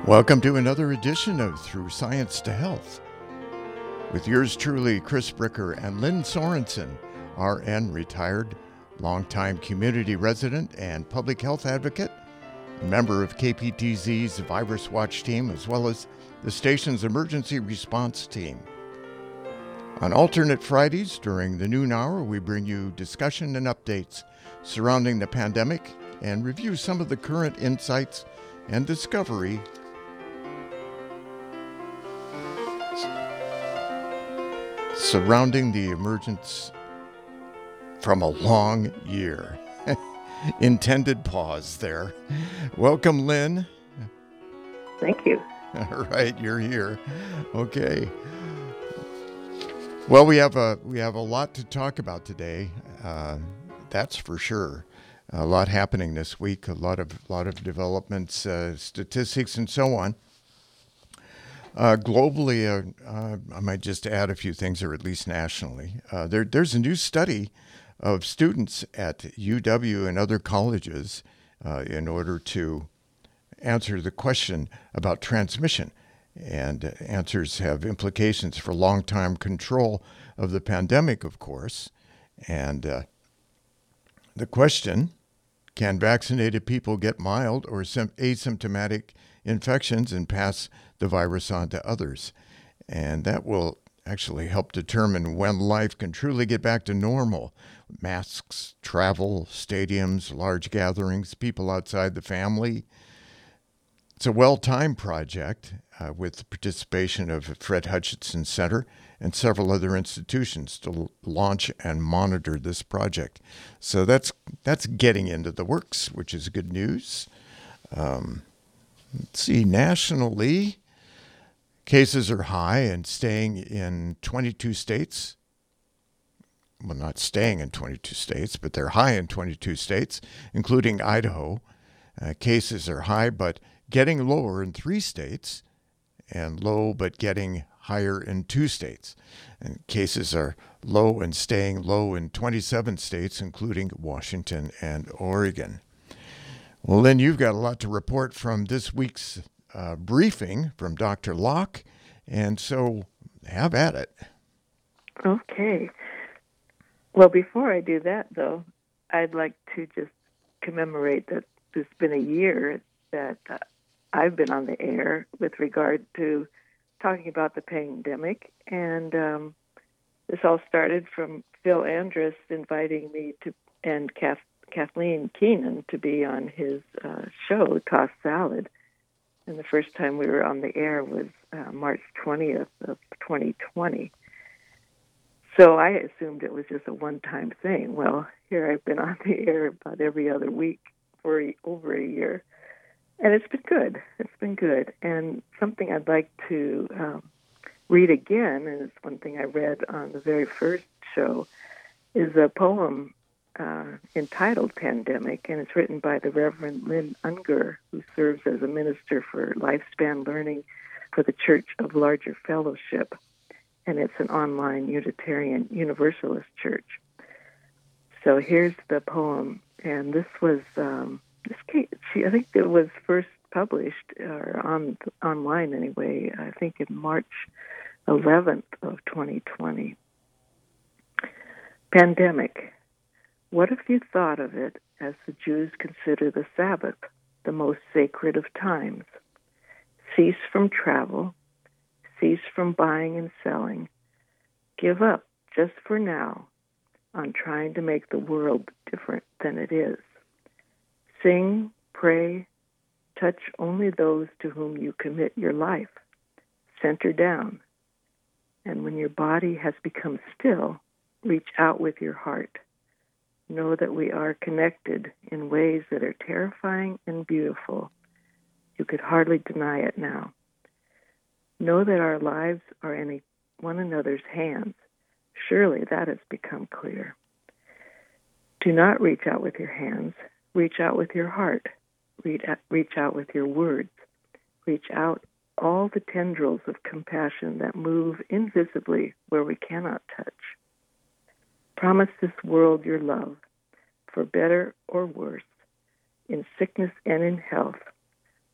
Welcome to another edition of Through Science to Health with yours truly, Chris Bricker and Lynn Sorensen, RN, retired, longtime community resident and public health advocate, member of KPTZ's Virus Watch team, as well as the station's emergency response team. On alternate Fridays during the noon hour, we bring you discussion and updates surrounding the pandemic and review some of the current insights and discovery surrounding the emergence from a long year. Intended pause there. Welcome, Lynn. Thank you. All right, you're here. Okay. Well, we have a lot to talk about today. That's for sure. A lot happening this week. A lot of developments, statistics, and so on. Globally, I might just add a few things, or at least nationally. There's a new study of students at UW and other colleges in order to answer the question about transmission. And answers have implications for long-term control of the pandemic, of course. And the question, can vaccinated people get mild or asymptomatic infections and pass the virus on to others? And that will actually help determine when life can truly get back to normal. Masks, travel, stadiums, large gatherings, people outside the family. It's a well-timed project with the participation of Fred Hutchinson Center and several other institutions to launch and monitor this project. So that's getting into the works, which is good news. Let's see, nationally, cases are high and staying in 22 states. Well, not staying in 22 states, but they're high in 22 states, including Idaho. Cases are high, but getting lower in 3 states, and low but getting higher in 2 states. And cases are low and staying low in 27 states, including Washington and Oregon. Well, Lynn, you've got a lot to report from this week's briefing from Dr. Locke, and so have at it. Okay. Well, before I do that, though, I'd like to just commemorate that it's been a year that I've been on the air with regard to talking about the pandemic, and this all started from Phil Andrus inviting me to, and Kathleen Keenan to be on his show, Toss Salad. And the first time we were on the air was March 20th of 2020. So I assumed it was just a one-time thing. Well, here I've been on the air about every other week for over a year. And it's been good. It's been good. And something I'd like to read again, and it's one thing I read on the very first show, is a poem entitled Pandemic, and it's written by the Reverend Lynn Unger, who serves as a minister for lifespan learning for the Church of Larger Fellowship. And it's an online Unitarian Universalist church. So here's the poem, and this was... I think it was first published or online anyway, I think in March 11th of 2020. Pandemic. What if you thought of it as the Jews consider the Sabbath, the most sacred of times? Cease from travel, cease from buying and selling. Give up, just for now, on trying to make the world different than it is. Sing, pray, touch only those to whom you commit your life. Center down. And when your body has become still, reach out with your heart. Know that we are connected in ways that are terrifying and beautiful. You could hardly deny it now. Know that our lives are in one another's hands. Surely that has become clear. Do not reach out with your hands. Reach out with your heart. Reach out with your words. Reach out all the tendrils of compassion that move invisibly where we cannot touch. Promise this world your love, for better or worse, in sickness and in health,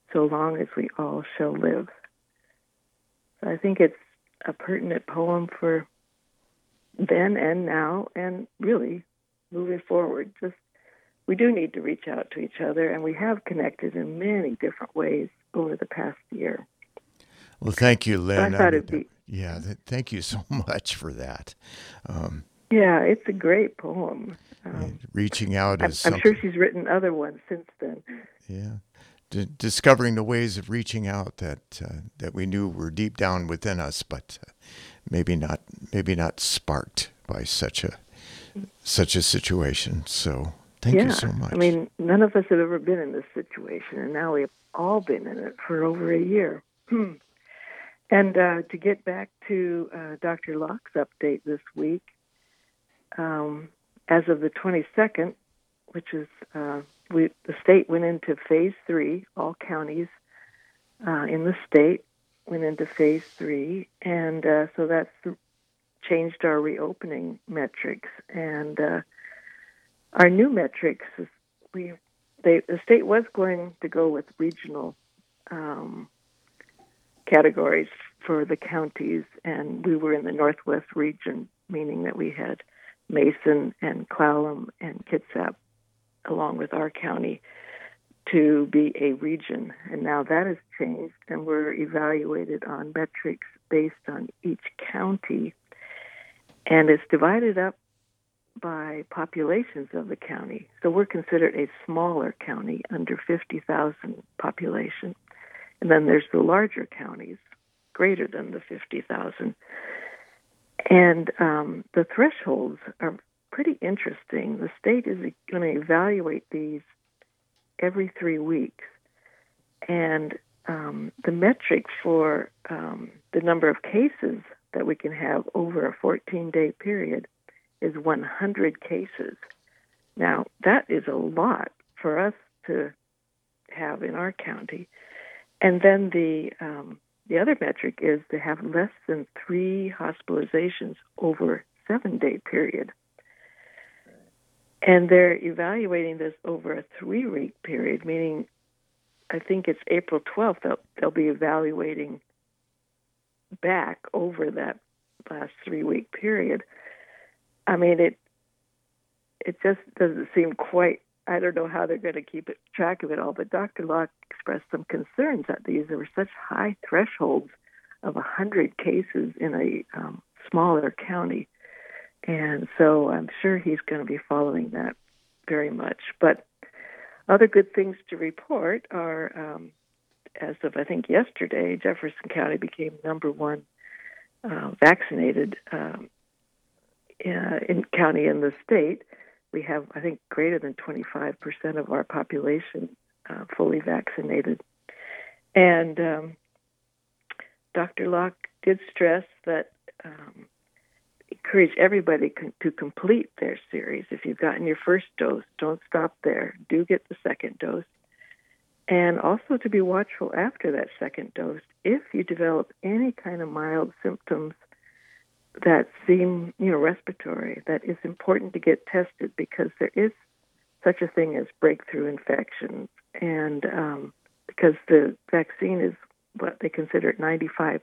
so long as we all shall live. So I think it's a pertinent poem for then and now, and really moving forward. Just we do need to reach out to each other, and we have connected in many different ways over the past year. Well, thank you, Lynn. So I thought it'd be thank you so much for that. Yeah, it's a great poem. Reaching out is I'm sure she's written other ones since then. Yeah, discovering the ways of reaching out that we knew were deep down within us, but maybe not sparked by such a situation. So thank you so much. I mean, none of us have ever been in this situation, and now we've all been in it for over a year. And to get back to Dr. Locke's update this week, as of the 22nd, which is the state went into phase 3. All counties in the state went into phase 3, and so that's changed our reopening metrics. And our new metrics is the state was going to go with regional categories for the counties, and we were in the Northwest region, meaning that we had Mason and Clallam and Kitsap, along with our county, to be a region. And now that has changed, and we're evaluated on metrics based on each county, and it's divided up by populations of the county. So we're considered a smaller county, under 50,000 population. And then there's the larger counties, greater than the 50,000. And the thresholds are pretty interesting. The state is going to evaluate these every 3 weeks. And the metric for the number of cases that we can have over a 14-day period is 100 cases. Now, that is a lot for us to have in our county. And then the other metric is to have less than 3 hospitalizations over a 7-day period. And they're evaluating this over a 3-week period, meaning I think it's April 12th they'll be evaluating back over that last 3-week period. I mean, it just doesn't seem quite, I don't know how they're going to keep track of it all, but Dr. Locke expressed some concerns that these were such high thresholds of 100 cases in a smaller county. And so I'm sure he's going to be following that very much. But other good things to report are, as of I think yesterday, Jefferson County became number 1 vaccinated in county in the state. We have, I think, greater than 25% of our population fully vaccinated. And Dr. Locke did stress that encourage everybody to complete their series. If you've gotten your first dose, don't stop there. Do get the second dose. And also to be watchful after that second dose. If you develop any kind of mild symptoms that seem, respiratory, that is important to get tested, because there is such a thing as breakthrough infections. And because the vaccine is what they consider 95%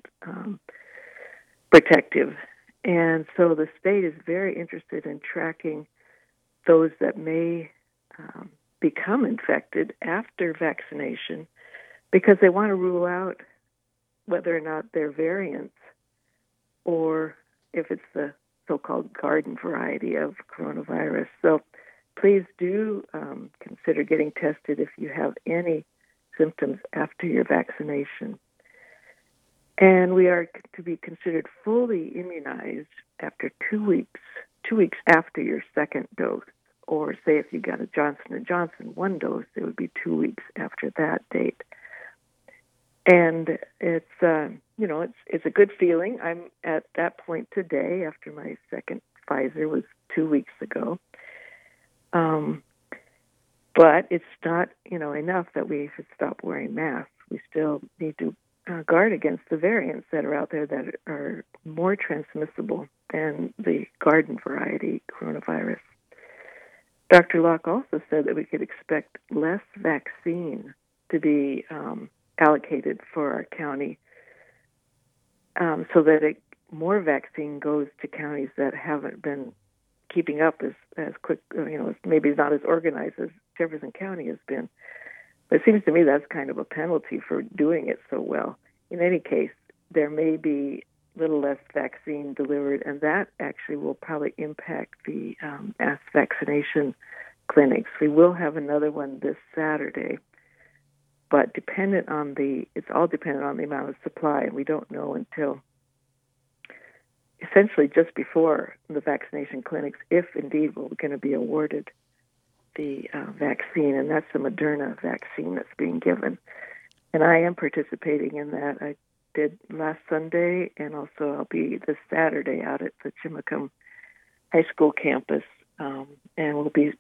protective. And so the state is very interested in tracking those that may become infected after vaccination, because they want to rule out whether or not they're variants, or if it's the so-called garden variety of coronavirus. So please do consider getting tested if you have any symptoms after your vaccination. And we are to be considered fully immunized after 2 weeks after your second dose. Or say if you got a Johnson & Johnson 1 dose, it would be 2 weeks after that date. And it's it's a good feeling. I'm at that point today after my second Pfizer was 2 weeks ago. But it's not, enough that we should stop wearing masks. We still need to guard against the variants that are out there that are more transmissible than the garden variety coronavirus. Dr. Locke also said that we could expect less vaccine to be allocated for our county, so that more vaccine goes to counties that haven't been keeping up as quick, maybe not as organized as Jefferson County has been. But it seems to me that's kind of a penalty for doing it so well. In any case, there may be a little less vaccine delivered, and that actually will probably impact the mass vaccination clinics. We will have another one this Saturday, but it's all dependent on the amount of supply, and we don't know until essentially just before the vaccination clinics, if indeed we're going to be awarded the vaccine, and that's the Moderna vaccine that's being given. And I am participating in that. I did last Sunday, and also I'll be this Saturday out at the Chimacum High School campus, and we'll be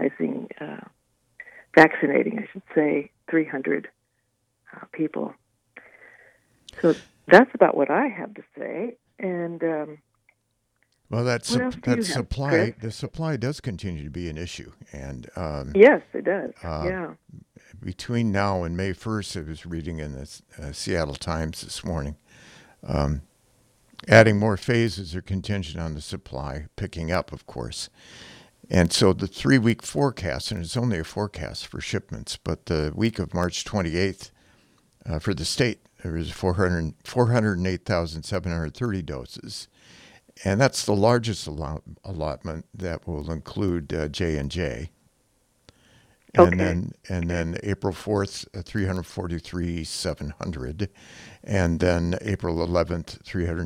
vaccinating, I should say, 300 people. So that's about what I have to say. And well, that what else do you have, supply, Chris? the supply does continue to be an issue, and Yes, it does. Yeah. between now and May 1st, I was reading in the Seattle Times this morning, adding more phases are contingent on the supply picking up, of course. And so the 3-week forecast, and it's only a forecast for shipments, but the week of March 28th for the state, there was 408,730 doses. And that's the largest allotment that will include J&J. And then April 4th, 343,700. And then April 11th,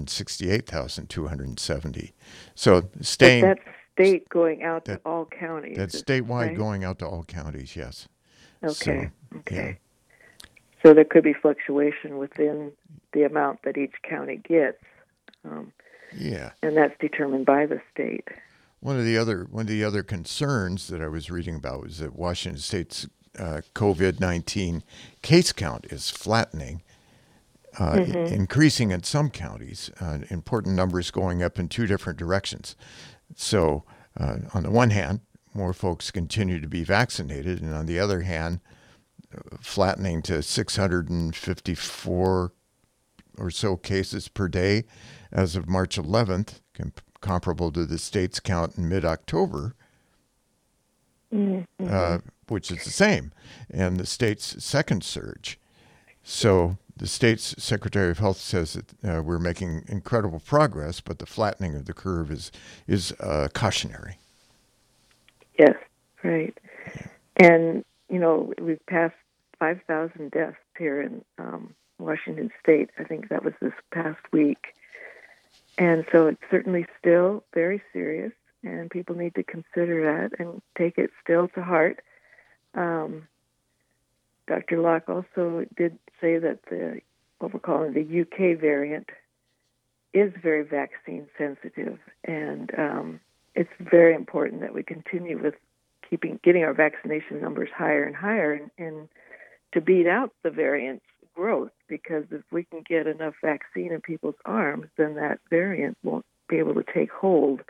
368,270. So staying... But that's state going out to all counties. That's statewide right? going out to all counties, yes. Okay. Okay. Yeah. So there could be fluctuation within the amount that each county gets. Yeah. And that's determined by the state. One of the other concerns that I was reading about was that Washington State's COVID-19 case count is flattening, increasing in some counties. Important numbers going up in two different directions. So, on the one hand, more folks continue to be vaccinated, and on the other hand, flattening to 654 or so cases per day as of March 11th, comparable to the state's count in mid-October, which is the same, and the state's second surge. So the state's Secretary of Health says that we're making incredible progress, but the flattening of the curve is cautionary. Yes, right. And, we've passed 5,000 deaths here in Washington State. I think that was this past week. And so it's certainly still very serious, and people need to consider that and take it still to heart. Dr. Locke also did say that what we're calling the UK variant is very vaccine sensitive, and it's very important that we continue with getting our vaccination numbers higher and higher, and to beat out the variant's growth, because if we can get enough vaccine in people's arms, then that variant won't be able to take hold.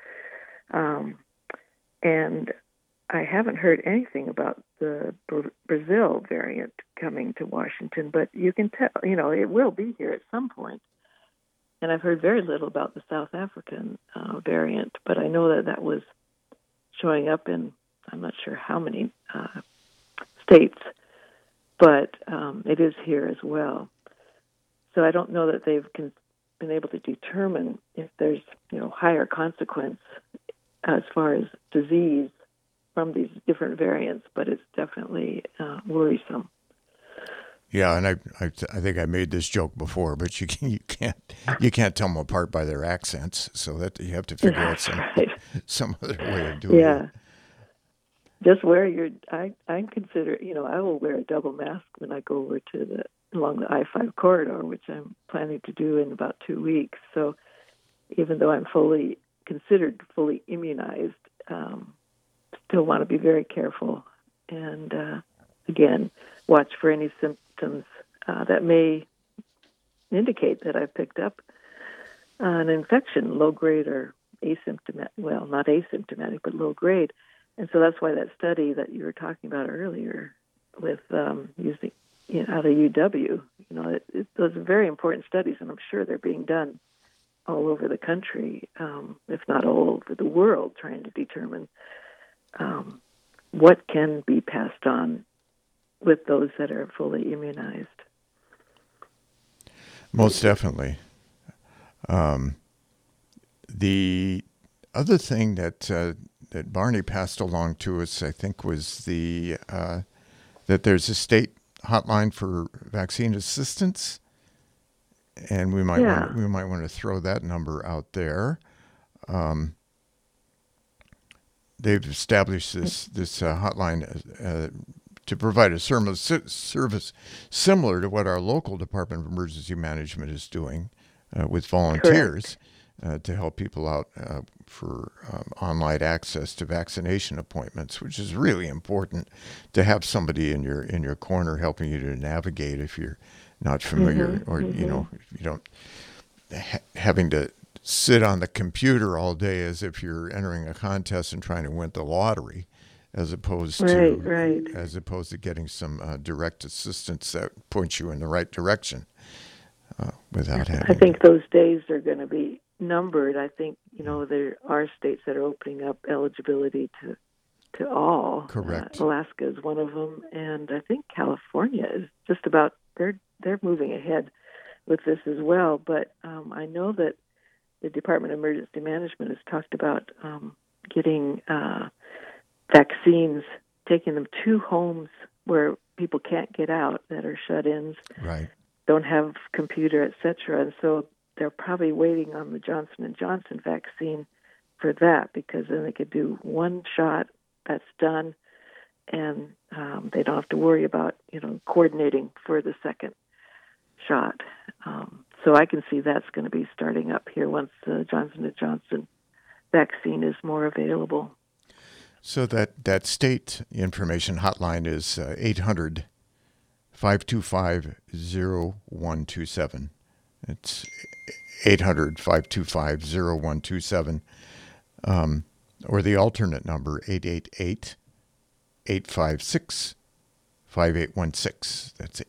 And I haven't heard anything about the Brazil variant coming to Washington, but you can tell, it will be here at some point. And I've heard very little about the South African variant, but I know that was showing up in, I'm not sure how many states, but it is here as well. So I don't know that they've been able to determine if there's, higher consequence as far as disease from these different variants, but it's definitely worrisome. Yeah, and I think I made this joke before, but you can't tell them apart by their accents, so that you have to figure out some other way of doing it. Yeah. Just wear I consider, I will wear a double mask when I go over along the I-5 corridor, which I'm planning to do in about 2 weeks. So even though I'm considered fully immunized, still want to be very careful. And again, watch for any symptoms that may indicate that I've picked up an infection, low grade or asymptomatic, well, not asymptomatic, but low grade. And so that's why that study that you were talking about earlier with using out of UW. Those are very important studies, and I'm sure they're being done all over the country, if not all over the world, trying to determine what can be passed on with those that are fully immunized. Most definitely. The other thing that Barney passed along to us, I think, was that there's a state hotline for vaccine assistance, and we might want to throw that number out there. They've established this hotline to provide a service similar to what our local Department of Emergency Management is doing with volunteers to help people out for online access to vaccination appointments, which is really important to have somebody in your corner helping you to navigate if you're not familiar, or if you don't having to sit on the computer all day as if you're entering a contest and trying to win the lottery, as opposed to getting some direct assistance that points you in the right direction without having. I think those days are going to be numbered. I think there are states that are opening up eligibility to all. Correct. Alaska is one of them, and I think California is just about. They're moving ahead with this as well. But I know that the Department of Emergency Management has talked about getting vaccines, taking them to homes where people can't get out, that are shut-ins, right, don't have computer, etc. And so they're probably waiting on the Johnson & Johnson vaccine for that, because then they could do one shot, that's done, and they don't have to worry about coordinating for the second shot. So I can see that's going to be starting up here once the Johnson & Johnson vaccine is more available. So that state information hotline is 800-525-0127. It's 800-525-0127. Or the alternate number, 888-856-5816. That's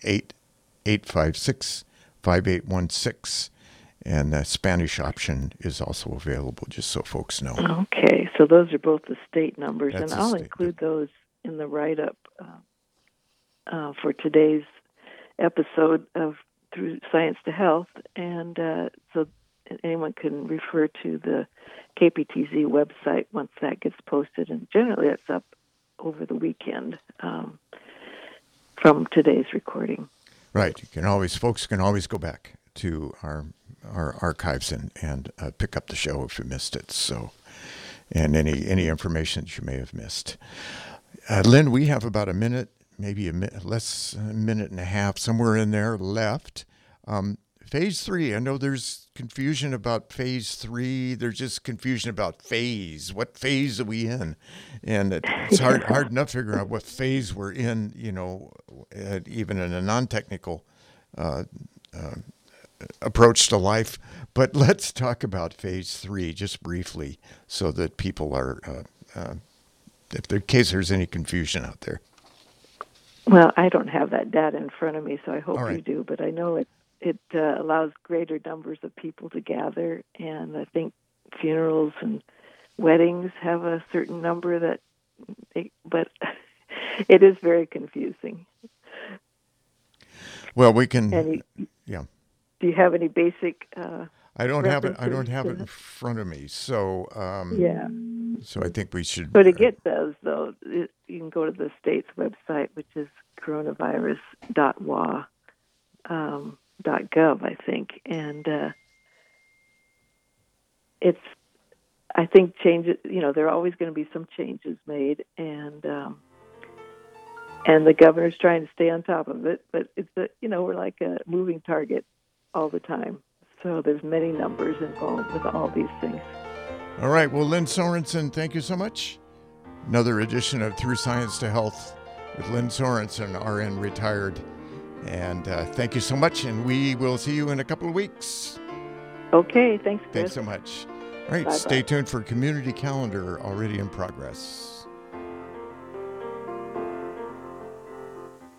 888-856-5816. And the Spanish option is also available, just so folks know. Okay, so those are both the state numbers, That's and I'll include those in the write-up for today's episode of Through Science to Health, and so anyone can refer to the KPTZ website once that gets posted, and generally it's up over the weekend from today's recording. Right. Folks can always go back to our archives and pick up the show if you missed it. So, and any information that you may have missed. Lynn, we have about a minute, maybe a minute and a half, somewhere in there left. Phase 3, I know there's confusion about phase 3. There's just confusion about phase. What phase are we in? And it's hard enough to figure out what phase we're in, even in a non-technical approach to life. But let's talk about phase 3 just briefly, so that people are, in case there's any confusion out there. Well, I don't have that data in front of me, so I hope you do. But I know it allows greater numbers of people to gather, and I think funerals and weddings have a certain number but it is very confusing. Well, we can. Yeah. Do you have any basic? I don't have it. I don't have it in front of me. So. Yeah. So I think we should. So to get those, though, you can go to the state's website, which is coronavirus.wa.gov, I think, and it's. I think changes. There are always going to be some changes made, and the governor's trying to stay on top of it. But it's we're like a moving target all the time. So there's many numbers involved with all these things. All right. Well, Lynn Sorensen, thank you so much. Another edition of Through Science to Health with Lynn Sorensen, RN retired. And thank you so much. And we will see you in a couple of weeks. Okay. Thanks, Chris. Thanks so much. All right. Bye-bye. Stay tuned for Community Calendar already in progress.